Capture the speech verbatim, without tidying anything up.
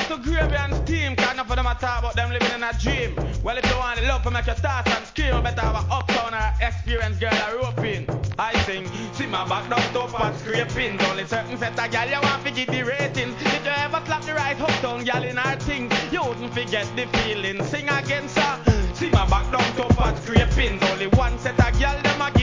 up to gravy and steam, cause enough of them a talk about them living in a dream. Well, if you want the love to make you toss and scream, you better have a uptown or experience girl a roping. I sing, see my back down to pot scraping. Only certain set of gal you want to get the rating. If you ever slap the right uptown gal in her thing, you wouldn't forget the feeling. Sing again, sir. See my back down to pot scraping. Only one set of gal them a